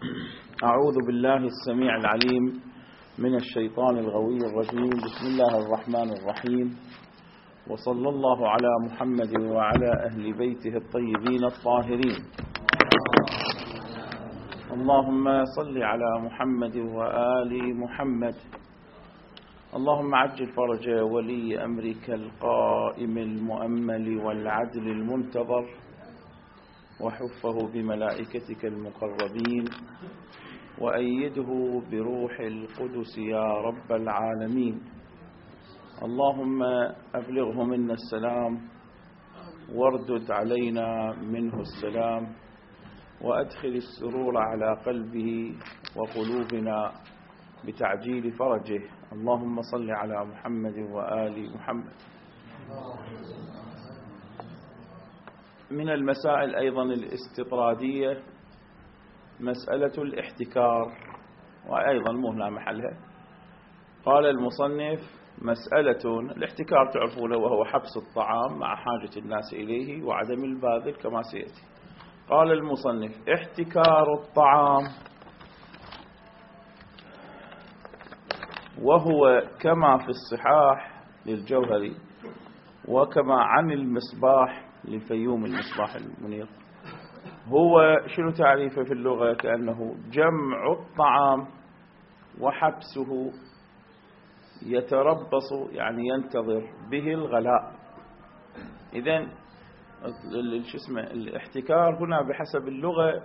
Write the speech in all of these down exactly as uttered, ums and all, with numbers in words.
أعوذ بالله السميع العليم من الشيطان الغوي الرجيم. بسم الله الرحمن الرحيم، وصلى الله على محمد وعلى أهل بيته الطيبين الطاهرين. اللهم صل على محمد وآل محمد. اللهم عجل فرج ولي أمرك القائم المؤمل والعدل المنتظر، وحفه بملائكتك المقربين، وأيده بروح القدس يا رب العالمين. اللهم أبلغه منا السلام، واردد علينا منه السلام، وأدخل السرور على قلبه وقلوبنا بتعجيل فرجه. اللهم صل على محمد وآل محمد. من المسائل أيضا الاستطرادية مسألة الاحتكار، وأيضا مهنا محلها. قال المصنف: مسألة الاحتكار تعرفونه، وهو حبس الطعام مع حاجة الناس إليه وعدم الباذل كما سيأتي. قال المصنف: احتكار الطعام وهو كما في الصحاح للجوهري، وكما عن المصباح للفيوم المصباح المنير. هو شنو تعريفه في اللغة؟ كأنه جمع الطعام وحبسه يتربص، يعني ينتظر به الغلاء. إذن شو اسمه الاحتكار هنا بحسب اللغة،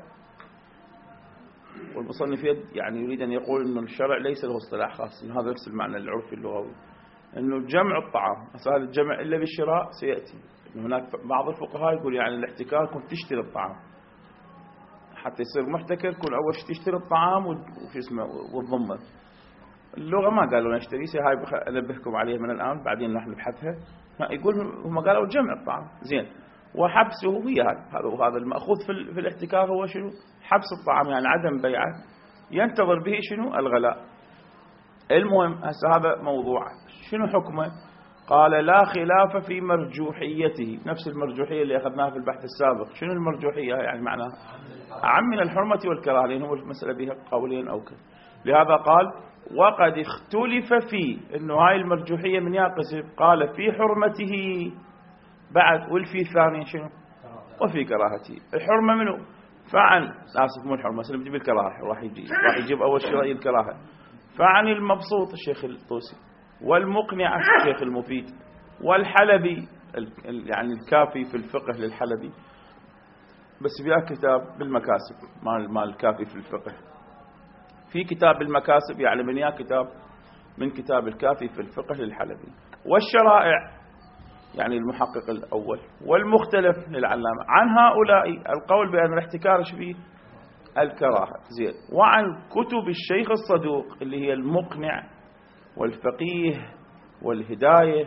والمصنف يعني يريد أن يقول أن الشرع ليس له اصطلاح خاص، إن هذا نفس المعنى العرفي اللغوي، أنه جمع الطعام. أسأل الجمع إلا بالشراء سيأتي. هناك بعض الفقهاء يقول يعني الاحتكار كنت تشتري الطعام حتى يصير محتكر، كل أول شيء تشتري الطعام وفي اسمه والضمة. اللغة ما قالوا نشتري، هاي أنبهكم عليها من الآن بعدين نحن نبحثها. يقول هم قالوا جمع الطعام زين، وحبسه هي هذا وهذا المأخوذ في, في الاحتكار هو شنو؟ حبس الطعام، يعني عدم بيعه، ينتظر به شنو؟ الغلاء. المهم هسه هذا موضوع شنو حكمه؟ قال: لا خلاف في مرجوحيته، نفس المرجوحية اللي أخذناها في البحث السابق. شنو المرجوحية؟ يعني معناها أعم من الحرمة والكراهة، لأن هو المسألة بها قولين أو كذا. لهذا قال: وقد اختلف فيه، إنه هاي المرجوحية من يقسم. قال: في حرمته بعد، والفي الثاني شنو؟ وفي كراهته. الحرمة منه فعن آسف مو الحرمة، سنبدي بالكراهة، راح يجي راح يجيب أول شيء رأي الكراهة. فعن المبسوط الشيخ الطوسي، والمقنع الشيخ المفيد، والحلبي يعني الكافي في الفقه للحلبي، بس بيها كتاب بالمكاسب مال مال الكافي في الفقه. في كتاب بالمكاسب يعني من يا كتاب من كتاب الكافي في الفقه للحلبي. والشرائع يعني المحقق الأول. والمختلف للعلامة. عن هؤلاء القول بأن الاحتكار فيه الكراهة زين. وعن كتب الشيخ الصدوق اللي هي المقنع والفقيه والهداية،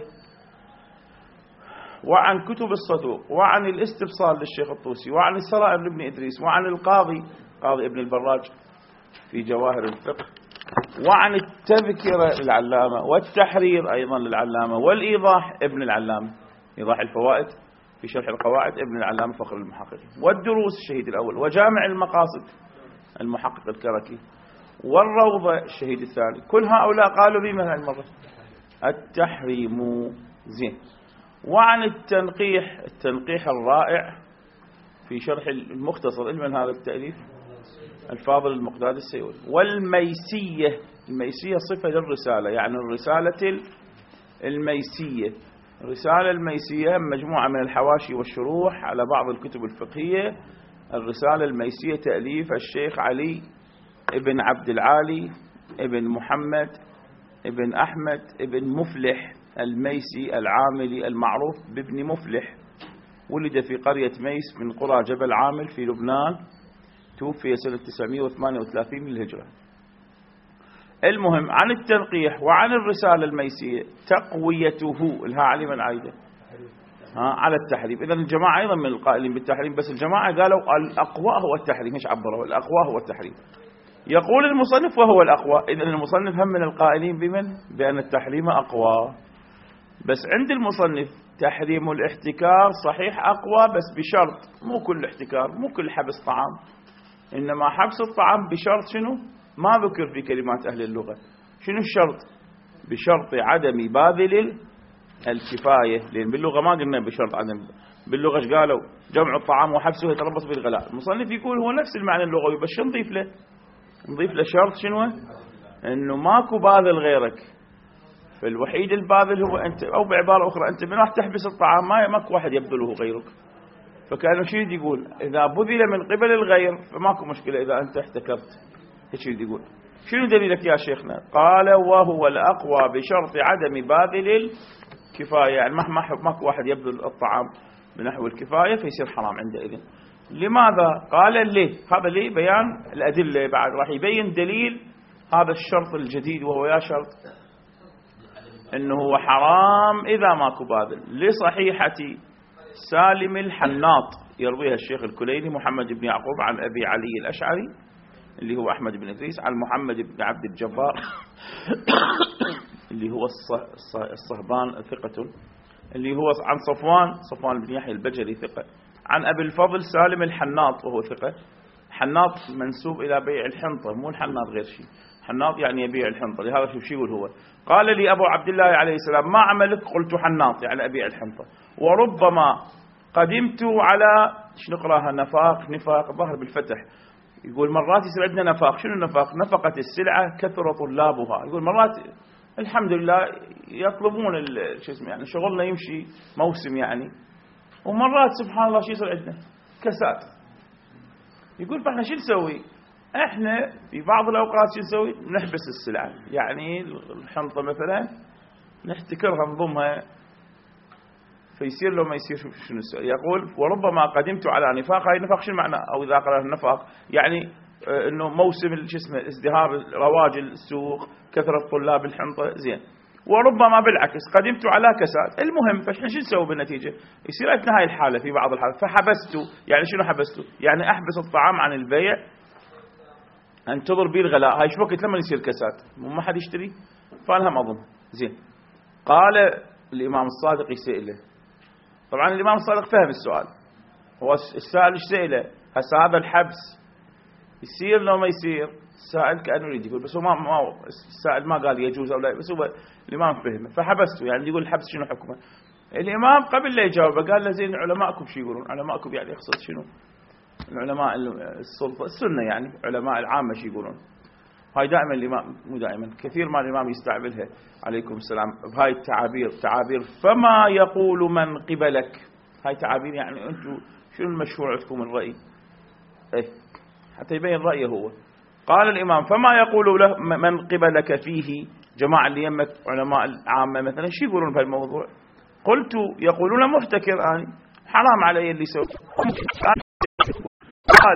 وعن كتب الصدوق، وعن الاستبصار للشيخ الطوسي، وعن السرائر لابن إدريس، وعن القاضي قاضي ابن البراج في جواهر الفقه، وعن التذكرة للعلامة، والتحرير أيضا للعلامة، والإيضاح ابن العلامة إيضاح الفوائد في شرح القواعد ابن العلامة فخر المحقق، والدروس الشهيد الأول، وجامع المقاصد المحقق الكركي، والروضة الشهيد الثاني. كل هؤلاء قالوا بما المرة التحريم زين. وعن التنقيح التنقيح الرائع في شرح المختصر من هذا التأليف الفاضل المقداد السيوطي. والميسية، الميسية صفة للرسالة، يعني الرسالة الميسية. الرسالة الميسية مجموعة من الحواشي والشروح على بعض الكتب الفقهية. الرسالة الميسية تأليف الشيخ علي ابن عبد العالي ابن محمد ابن أحمد ابن مفلح الميسي العاملي المعروف بابن مفلح. ولد في قرية ميس من قرى جبل عامل في لبنان، توفي سنة تسعمئة وثمانية وثلاثين للهجرة. المهم عن التنقيح وعن الرسالة الميسية تقويته الها علما عايدة على التحريم. إذن الجماعة أيضا من القائلين بالتحريم، بس الجماعة قالوا الأقوى هو التحريم، مش عبروا الأقوى هو التحريم. يقول المصنف وهو الأقوى. إذن المصنف هم من القائلين بمن؟ بأن التحريم أقوى. بس عند المصنف تحريم الاحتكار صحيح أقوى، بس بشرط مو كل احتكار، مو كل حبس طعام. إنما حبس الطعام بشرط شنو؟ ما ذكر في كلمات أهل اللغة. شنو الشرط؟ بشرط عدم باذل الكفاية، لأن باللغة ما قلنا بشرط عدم، باللغة ايش قالوا؟ جمع الطعام وحبسه يتربص بالغلاء. المصنف يقول هو نفس المعنى اللغوي، بس شو نضيف له؟ نضيف له شرط شنو؟ إنه ماكو باذل غيرك، فالوحيد الباذل هو أنت، أو بعبارة أخرى أنت من راح تحبس الطعام ما ماكو واحد يبذله غيرك. فكأنه شو يقول؟ إذا بذل من قبل الغير فماكو مشكلة إذا أنت احتكرت. ايش يقول؟ شنو دليلك يا شيخنا؟ قال وهو الأقوى بشرط عدم باذل الكفاية، يعني مهما ماكو واحد يبذل الطعام بنحو الكفاية فيصير حرام عندئذ. لماذا؟ قال ليه؟ هذا ليه بيان الأدلة، بعد راح يبين دليل هذا الشرط الجديد، وهو يا شرط إنه هو حرام إذا ماكو باذل. لصحيحة سالم الحناط يرويها الشيخ الكليني محمد بن يعقوب عن أبي علي الأشعري اللي هو أحمد بن إدريس عن محمد بن عبد الجبار اللي هو الصهبان ثقة، اللي هو عن صفوان صفوان بن يحيى البجلي ثقة، عن أبي الفضل سالم الحناط وهو ثقة. حناط منسوب إلى بيع الحنطة، مو الحناط غير شيء، حناط يعني يبيع الحنطة. لهذا شوف شو يقول هو؟ قال لي أبو عبد الله عليه السلام ما عملك؟ قلت حناط يعني أبيع الحنطة. وربما قدمت على شو نقراها؟ نفاق نفاق ظهر بالفتح. يقول مرات يصير عندنا نفاق. شنو النفاق؟ نفقت السلعة كثر طلابها. يقول مرات الحمد لله يطلبون شو اسمه يعني شغلنا يمشي موسم يعني، ومرات سبحان الله شو يصير عندنا؟ كساد. يقول فاحنا شو نسوي؟ احنا في بعض الاوقات شو نسوي؟ نحبس السلعة، يعني الحنطة مثلا نحتكرها نضمها فيصير له ما يصير. شنو نسوي؟ يقول وربما قدمت على نفاق. هاي النفاق شو المعنى؟ او اذا قرأ النفاق يعني انه موسم شو اسمه ازدهار رواج السوق، كثرة طلاب الحنطة، زين. وربما بالعكس قدمت على كساد. المهم فاحنا شو نسوي بالنتيجة؟ يصير عندنا هاي الحالة في بعض الحالات. فحبسته، يعني شنو حبسته؟ يعني احبس الطعام عن البيع انتظر به الغلاء. هاي شو وقت لما يصير كساد مو ما حد يشتري، فانا ما اظن. زين. قال الامام الصادق يسأله، طبعا الامام الصادق فهم السؤال، هو السائل ايش سأله؟ هسه هذا الحبس يصير لو ما يصير؟ السائل كأنه يريد يقول، بس هو ما, ما السائل ما قال يجوز او لا، بس هو الامام فهمه فحبسته. يعني يقول الحبس شنو حكمه؟ الامام قبل لا يجاوبه قال له زين علماءكم شو يقولون؟ علماءكم يعني يقصد شنو؟ العلماء السلطة السنة، يعني علماء العامة شو يقولون؟ هاي دائما الامام، مو دائما، كثير ما الامام يستعملها عليكم السلام بهاي التعابير، تعابير فما يقول من قبلك. هاي تعابير يعني انتم شنو المشهور عندكم الرأي؟ ايه حتى يبين رأيه هو. قال الامام فما يقول له من قبلك فيه، جماعة اللي يمك علماء العامة مثلا شو يقولون في الموضوع؟ قلت يقولون محتكر، اني حرام علي اللي سوى. قال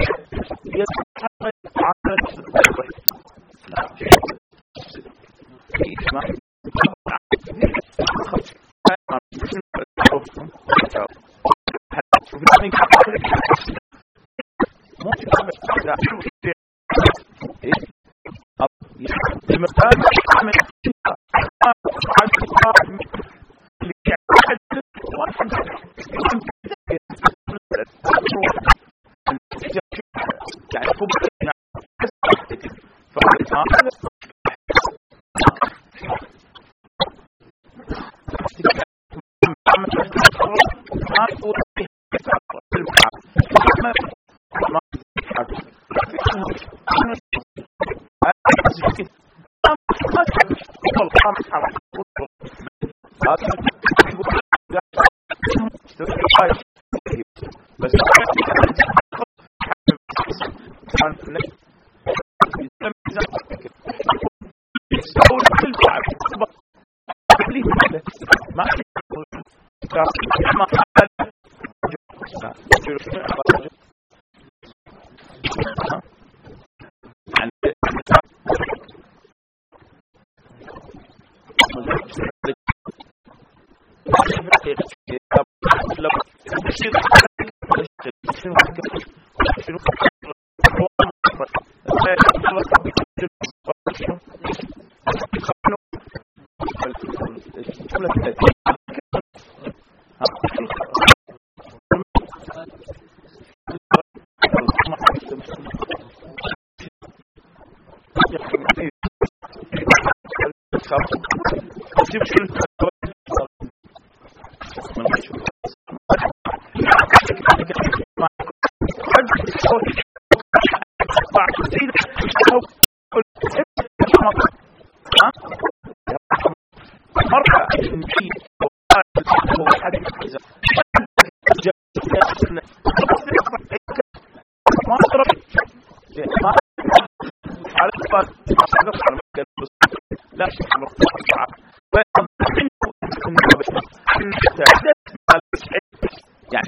شوف شو من شوف لا يعني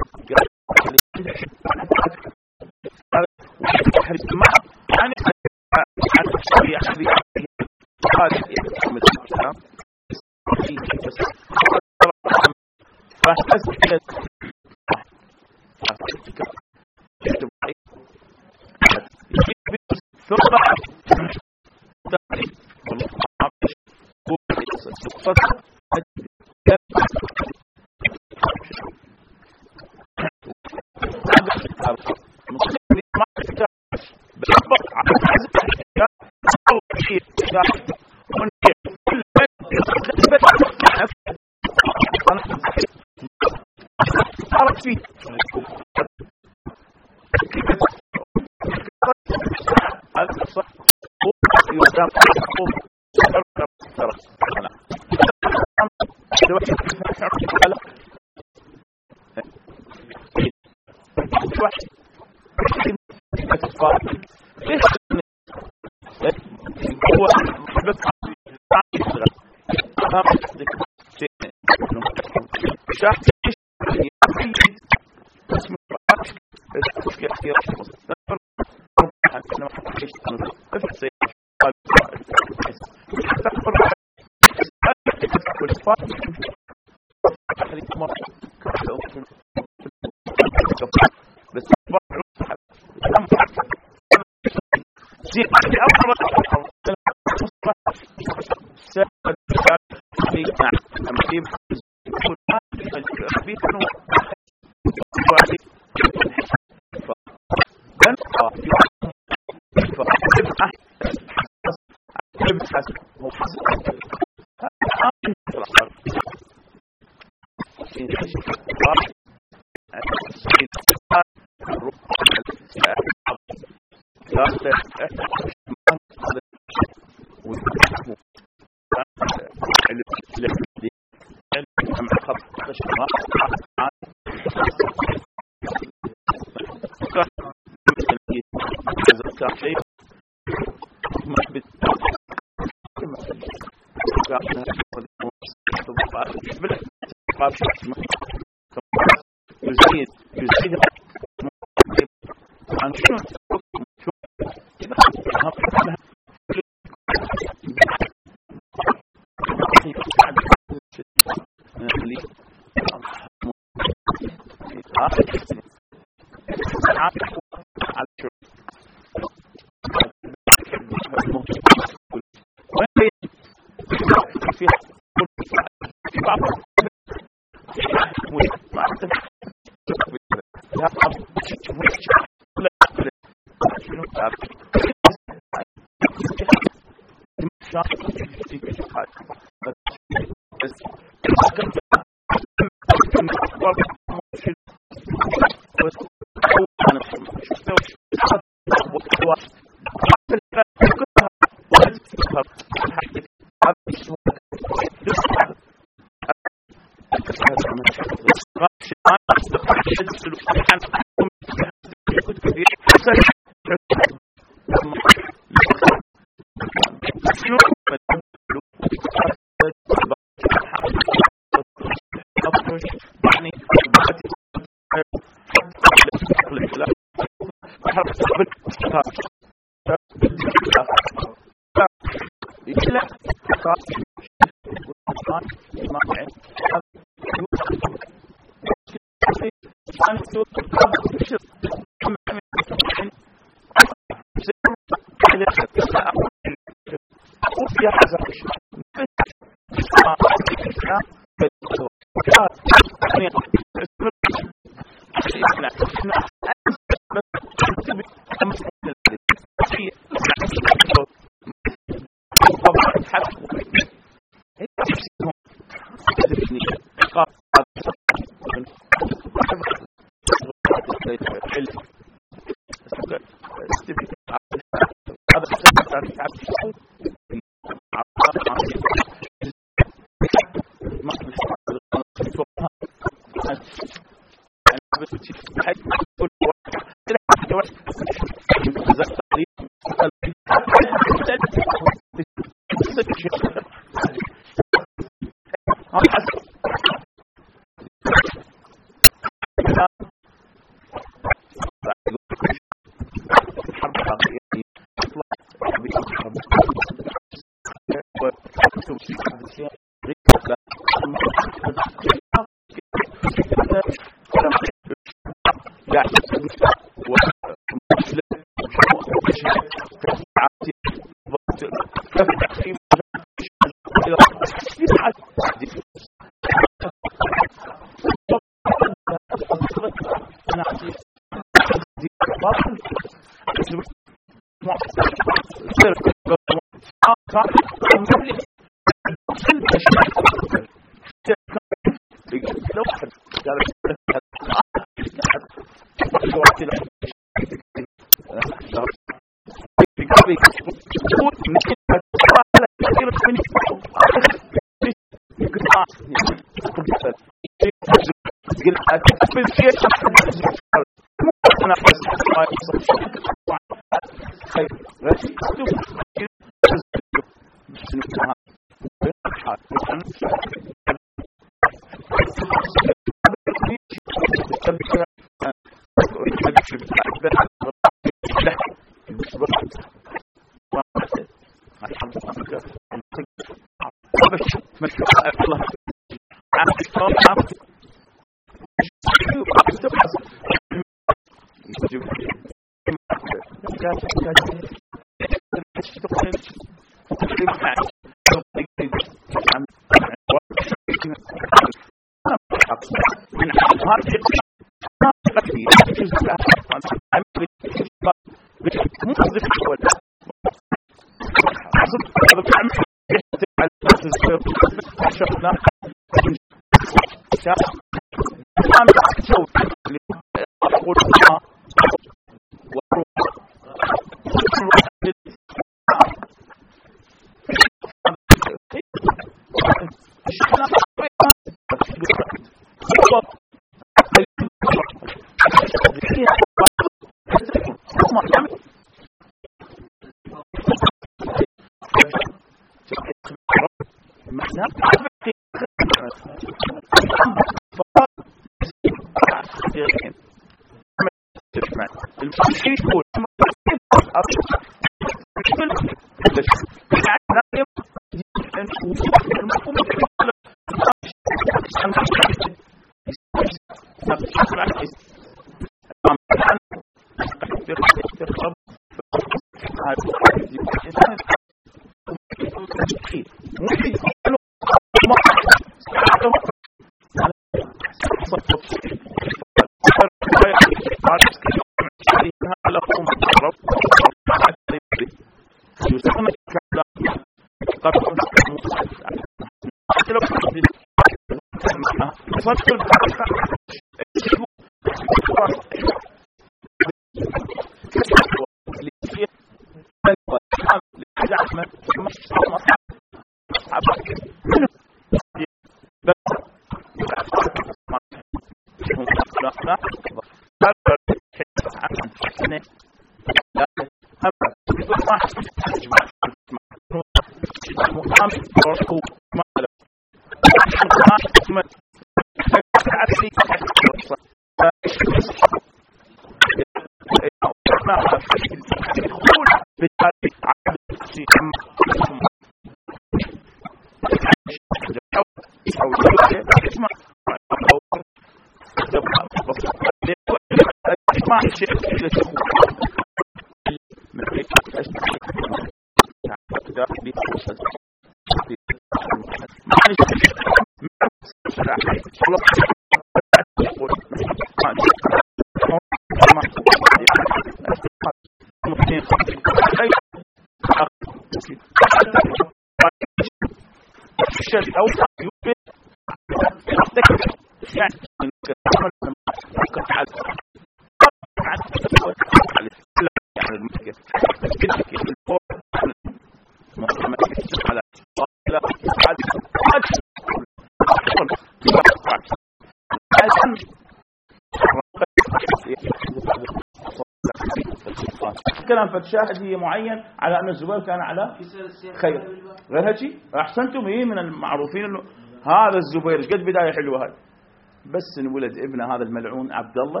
كلام فتشاهد هي معين على أن الزبير كان على خير غير هيك. أحسنتم. هي من المعروفين إنه هذا الزبير قد بداية حلوة هاي، بس انولد ابنه هذا الملعون عبد الله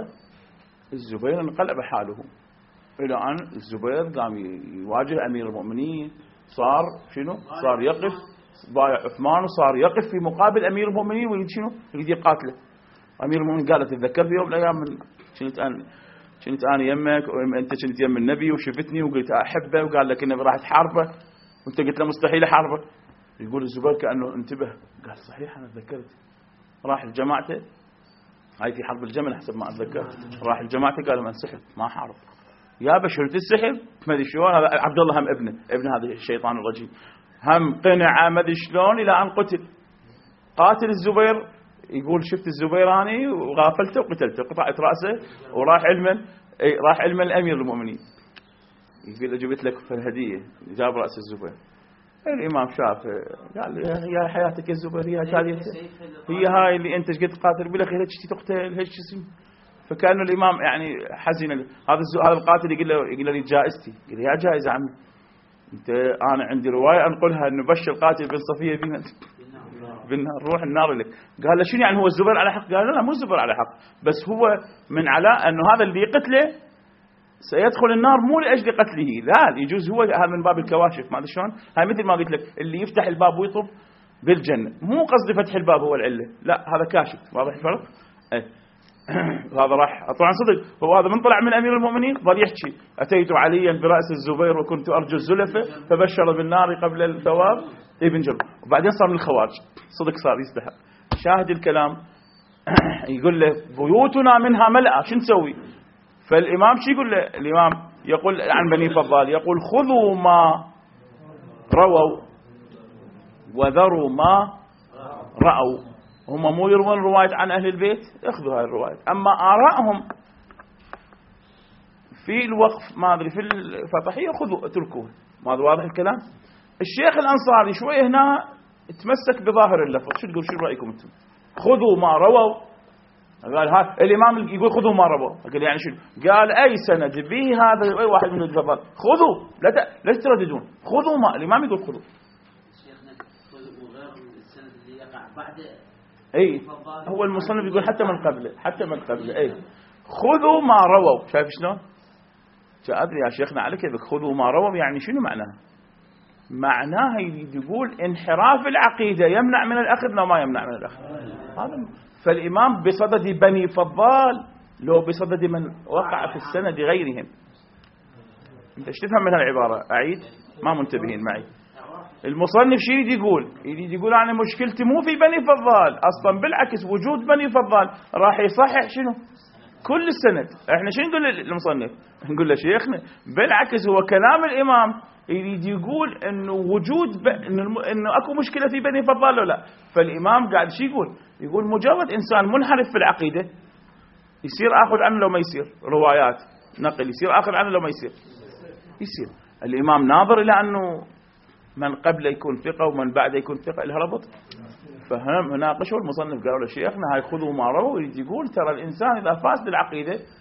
الزبير انقلب حاله إلى أن الزبير قام يواجه أمير المؤمنين، صار شنو؟ صار يقف بايع عثمان وصار يقف في مقابل أمير المؤمنين ويريد شنو؟ يريد يقاتله. أمير المؤمنين قال تتذكر في يوم من الأيام من كنت أنا كنت أنا يمك وأنت كنت يم النبي وشفتني وقلت أحبه وقال لك إنه راح تحاربه وأنت قلت له مستحيل أحاربه. يقول الزبير كأنه انتبه قال صحيح أنا تذكرت. راح لجماعته هاي في حرب الجمل حسب ما أتذكر، راح لجماعته قال ما انسحب ما حارب يا بشر تسحب ما ادري شلون. هذا عبد الله هم ابنه ابن هذا الشيطان الرجيم هم قنع ما ادري شلون الى ان قتل. قاتل الزبير يقول شفت الزبيراني وغافلته وقتلته قطعت راسه وراح علما راح علما الامير المؤمنين. يقول جبت لك الهديه جاب راس الزبير. الامام شاف قال يا حياتك الزبير هي هي هاي اللي انت قد تقاتل بلا خير تقتل هيك اسم. فكأنه الإمام يعني حزين. هذا هذا القاتل يقول له يقول لي جائزتي. يقول يا جائزة عمي أنت أنا عندي رواية أنقلها إنه بشر القاتل بن صفية بن بالنار روح النار لك. قال له شنو يعني هو الزبير على حق؟ قال لا مو الزبير على حق بس هو من علاء أنه هذا اللي قتله سيدخل النار مو لأجل قتله لا يجوز هو هذا من باب الكواشف ما أدري شلون. هاي مثل ما قلت لك اللي يفتح الباب ويطب بالجنة مو قصدي فتح الباب هو العلة لا هذا كاشف. واضح الفرق؟ ايه هذا راح طبعا صدق هو هذا من طلع من أمير المؤمنين ظل يحكي أتيت عليا برأس الزبير وكنت أرجو الزلفة فبشر بالنار قبل الثواب ابن جرب. وبعدين صار من الخوارج صدق صار يستحق. شاهد الكلام يقول له بيوتنا منها ملأ شو نسوي؟ فالإمام شو يقول له الإمام يقول عن بني فضال يقول خذوا ما رووا وذروا ما رأوا. هم مو يروون رواية عن أهل البيت اخذوا هاي الرواية أما آرائهم في الوقف ما أدري في الفتحية خذوا اتركوه. ما واضح الكلام؟ الشيخ الأنصاري شوي هنا تمسك بظاهر اللفظ. شو تقول شو رأيكم انتم؟ خذوا ما رووا. قال ها الإمام يقول خذوا ما رووا. قال يعني شو؟ قال أي سند به هذا أي واحد من الفضل خذوا لا ت... لا ترددون خذوا ما الإمام يقول خذوا. شيخنا خذوا غير السند اللي يقع بعد اي هو المصنف يقول حتى من قبله حتى من قبله اي خذوا ما رووا. شايف شلون؟ ادري يا شيخنا على كيفك خذوا ما رووا يعني شنو معناه؟ معناه يقول انحراف العقيده يمنع من الاخذ لو ما يمنع من الاخذ. هذا فالامام بصدد بني فضال لو بصدد من وقع في السند غيرهم. انت ايش تفهم من هالعباره؟ اعيد ما منتبهين معي. المصنف شو يريد يقول؟ يريد يقول أنا مشكلتي مو في بني فضال أصلا بالعكس وجود بني فضال راح يصحح شنو؟ كل السند. احنا شو نقول للمصنف؟ نقول له شيخنا بالعكس هو كلام الإمام يريد يقول انه وجود ب... انه, الم... إنه اكو مشكلة في بني فضال ولا لا. فالإمام قاعد شو يقول؟ يقول مجرد إنسان منحرف في العقيدة يصير آخذ عنه لو ما يصير روايات نقل يصير آخذ عنه لو ما يصير يصير. الإمام ناظر إلى أنه من قبل يكون ثقة ومن بعد يكون ثقة لها ربط. فهم ناقشوا المصنف قالوا له شيخنا هاي خذوا ما رووا. يريد يقول ترى الإنسان إذا فاسد العقيدة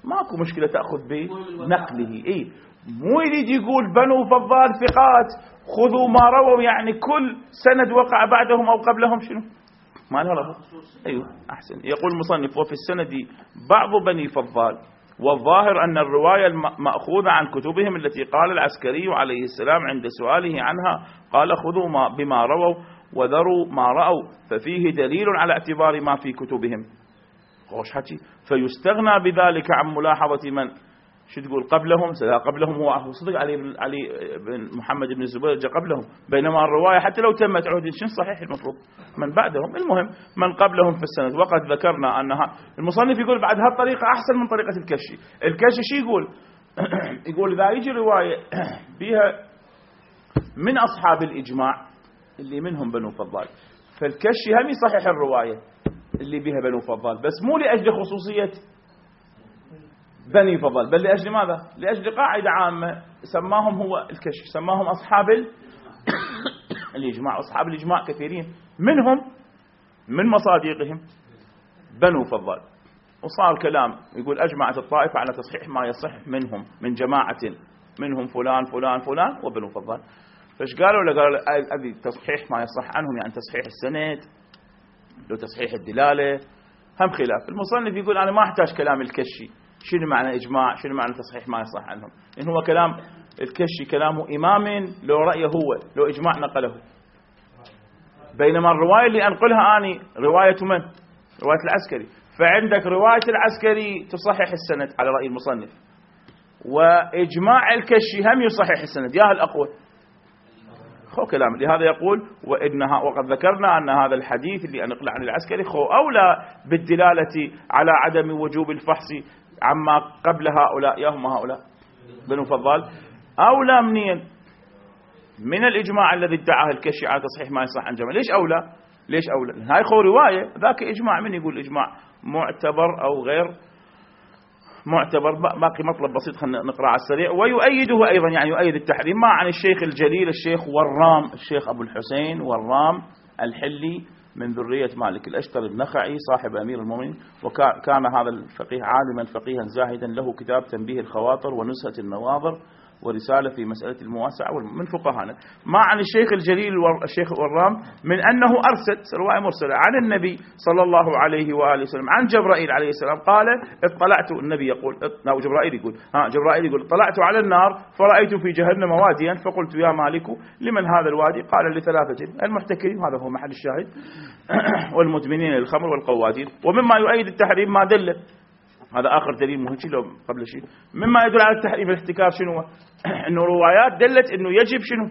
ماكو مشكلة تأخذ بنقله. إيه مو يريد يقول بنو فضال ثقات خذوا ما رووا، يعني كل سند وقع بعدهم أو قبلهم شنو ما لها رفض. أيوه أحسن. يقول المصنف وفي السند بعض بني فضال، والظاهر أن الرواية مأخوذة عن كتبهم التي قال العسكري عليه السلام عند سؤاله عنها قال خذوا ما بما رووا وذروا ما رأوا، ففيه دليل على اعتبار ما في كتبهم. خوش حكي. فيستغنى بذلك عن ملاحظة من شو تقول قبلهم. سلا قبلهم هو صدق علي علي بن محمد بن الزبير جاء قبلهم، بينما الرواية حتى لو تمت عهد شنو صحيح المطلوب من بعدهم. المهم من قبلهم في السند. وقد ذكرنا أنها المصنف يقول بعد هالطريقة أحسن من طريقة الكشي. الكشي شو يقول؟ يقول إذا يجي رواية بها من أصحاب الإجماع اللي منهم بنو فضال، فالكشي هم يصحح الرواية اللي بها بنو فضال، بس مو لأجل خصوصية بني فضل، بل لأجل ماذا؟ لأجل قاعدة عامة سماهم هو الكشف، سماهم أصحاب الإجماع. أصحاب الإجماع كثيرين منهم من مصادقهم بنو فضل. وصار كلام يقول أجمعت الطائفة على تصحيح ما يصح منهم من جماعة منهم فلان فلان فلان وبنو فضل. فايش قالوا؟ قالوا أبي تصحيح ما يصح عنهم، يعني تصحيح السند لو تصحيح الدلالة هم خلاف. المصنف يقول أنا ما أحتاج كلام الكشي شنو معنى إجماع، شنو معنى تصحيح ما يصح عنهم، إن هو كلام الكشي كلامه إمام لو رأيه هو لو إجماع نقله. بينما الرواية اللي أنقلها أني رواية من؟ رواية العسكري. فعندك رواية العسكري تصحح السند على رأي المصنف، وإجماع الكشي هم يصحح السند، يا الأقوى خو كلام. لهذا يقول وإنها وقد ذكرنا أن هذا الحديث اللي أنقل عن العسكري خو أولى بالدلالة على عدم وجوب الفحص عما قبل هؤلاء، يا هم هؤلاء بنو فضال، أولى منين من الإجماع الذي ادعاه الكشي على تصحيح ما يصح عن جمع. ليش أولى؟ ليش أولى؟ هاي خو رواية، ذاك إجماع. من يقول إجماع معتبر أو غير معتبر؟ باقي مطلب بسيط خلينا نقرأ على السريع. ويؤيده أيضا، يعني يؤيد التحريم ما عن الشيخ الجليل الشيخ ورام، الشيخ أبو الحسين ورام الحلي من ذرية مالك الأشتر النخعي صاحب أمير المؤمنين، وكان هذا الفقيه عالما فقيها زاهدا، له كتاب تنبيه الخواطر ونزهة النواظر ورسالة في مسألة المواسعة من فقهانا. ما عن الشيخ الجليل الشيخ ورام من أنه أرسل رواية مرسلة عن النبي صلى الله عليه وآله وسلم عن جبرائيل عليه السلام قال اطلعت، النبي يقول أو جبرائيل يقول ها جبرائيل يقول اطلعت على النار فرأيت في جهنم واديا فقلت يا مالك لمن هذا الوادي؟ قال لثلاثة: المحتكرين، هذا هو محل الشاهد، والمدمنين للخمر والقوادين. ومما يؤيد التحريم ما دل، هذا آخر دليل مهم لو قبل شيء، مما يدل على التحريم الاحتكار شنو؟ إنه روايات دلت إنه يجب شنو؟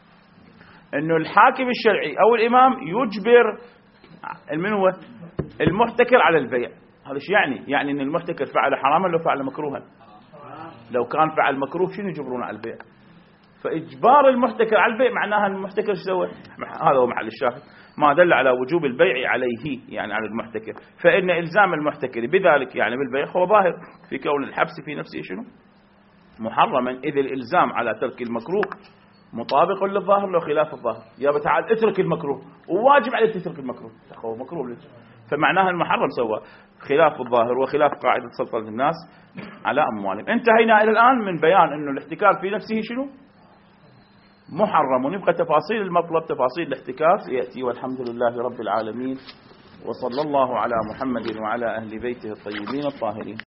إنه الحاكم الشرعي أو الإمام يجبر من هو المحتكر على البيع. هذا ايش يعني؟ يعني إن المحتكر فعل حراما لو فعل مكروها. لو كان فعل مكروه شنو يجبرون على البيع؟ فإجبار المحتكر على البيع معناها المحتكر ايش سوى؟ هذا هو محل الشاهد، ما دل على وجوب البيع عليه، يعني على المحتكر. فإن إلزام المحتكر بذلك يعني بالبيع هو ظاهر في كون الحبس في نفسه شنو؟ محرما، إذ الإلزام على ترك المكروه مطابق للظاهر لو خلاف الظاهر. يا بتعال اترك المكروه وواجب عليك تترك المكروه، هو مكروه لك، فمعناها المحرم سوى خلاف الظاهر وخلاف قاعدة سلطنة الناس على أموالهم. انتهينا إلى الآن من بيان أنه الاحتكار في نفسه شنو؟ محرم. ونبقى تفاصيل المطلب، تفاصيل الاحتكار يأتي. والحمد لله رب العالمين، وصلى الله على محمد وعلى أهل بيته الطيبين الطاهرين.